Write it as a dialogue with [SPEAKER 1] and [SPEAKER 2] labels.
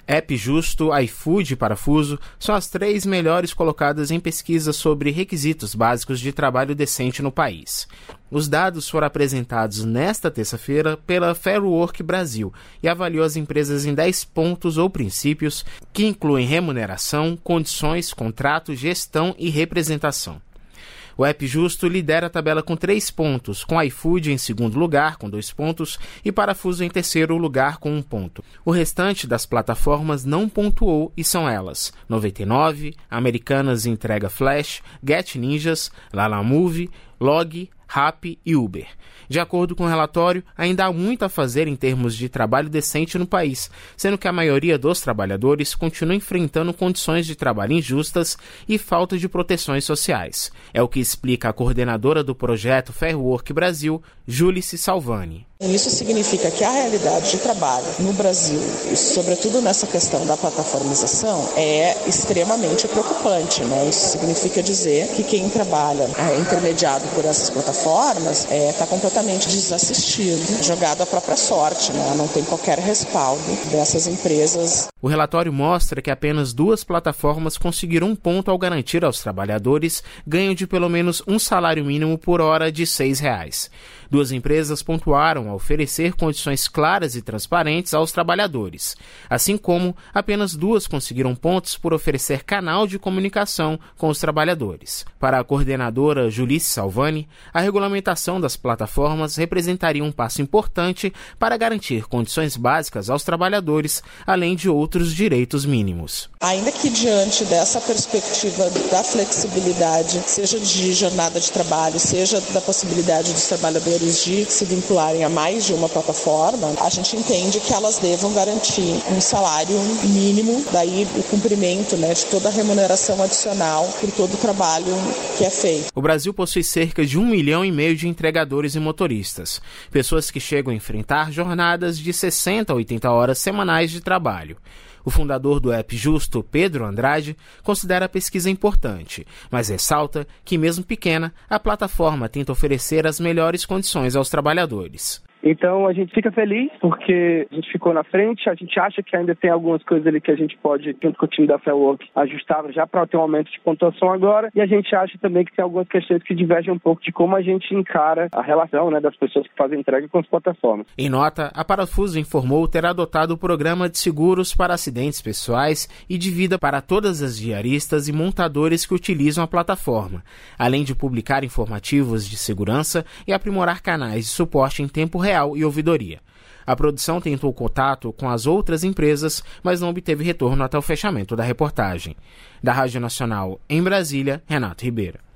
[SPEAKER 1] App Justo, iFood e Parafuso são as 3 melhores colocadas em pesquisa sobre requisitos básicos de trabalho decente no país. Os dados foram apresentados nesta terça-feira pela Fair Work Brasil e avaliou as empresas em 10 pontos ou princípios que incluem remuneração, condições, contrato, gestão e representação. O App Justo lidera a tabela com 3 pontos, com iFood em segundo lugar, com 2 pontos, e Parafuso em terceiro lugar, com 1 ponto. O restante das plataformas não pontuou e são elas: 99, Americanas Entrega Flash, Get Ninjas, Lalamove, Log, Rappi e Uber. De acordo com o relatório, ainda há muito a fazer em termos de trabalho decente no país, sendo que a maioria dos trabalhadores continua enfrentando condições de trabalho injustas e falta de proteções sociais. É o que explica a coordenadora do projeto Fair Work Brasil, Julice Salvani.
[SPEAKER 2] Isso significa que a realidade de trabalho no Brasil, sobretudo nessa questão da plataformização, é extremamente preocupante, né? Isso significa dizer que quem trabalha intermediado por essas plataformas está completamente desassistido, jogado à própria sorte, né? Não tem qualquer respaldo dessas empresas.
[SPEAKER 1] O relatório mostra que apenas 2 plataformas conseguiram 1 ponto ao garantir aos trabalhadores ganho de pelo menos um salário mínimo por hora de R$ 6. 2 empresas pontuaram a oferecer condições claras e transparentes aos trabalhadores, assim como apenas 2 conseguiram pontos por oferecer canal de comunicação com os trabalhadores. Para a coordenadora Julice Salvani, a regulamentação das plataformas representaria um passo importante para garantir condições básicas aos trabalhadores, além de outros direitos mínimos.
[SPEAKER 2] Ainda que diante dessa perspectiva da flexibilidade, seja de jornada de trabalho, seja da possibilidade dos trabalhadores de se vincularem a mais de uma plataforma, a gente entende que elas devam garantir um salário mínimo, daí o cumprimento, né, de toda a remuneração adicional por todo o trabalho que é feito.
[SPEAKER 1] O Brasil possui cerca de 1,5 milhão de entregadores e motoristas, pessoas que chegam a enfrentar jornadas de 60 a 80 horas semanais de trabalho. O fundador do App Justo, Pedro Andrade, considera a pesquisa importante, mas ressalta que, mesmo pequena, a plataforma tenta oferecer as melhores condições aos trabalhadores.
[SPEAKER 3] Então a gente fica feliz porque a gente ficou na frente, a gente acha que ainda tem algumas coisas ali que a gente pode, junto com o time da Fair Work, ajustar já para ter um aumento de pontuação agora, e a gente acha também que tem algumas questões que divergem um pouco de como a gente encara a relação, né, das pessoas que fazem entrega com as plataformas.
[SPEAKER 1] Em nota, a Parafuso informou ter adotado o programa de seguros para acidentes pessoais e de vida para todas as diaristas e montadores que utilizam a plataforma, além de publicar informativos de segurança e aprimorar canais de suporte em tempo real e ouvidoria. A produção tentou contato com as outras empresas, mas não obteve retorno até o fechamento da reportagem. Da Rádio Nacional, em Brasília, Renato Ribeiro.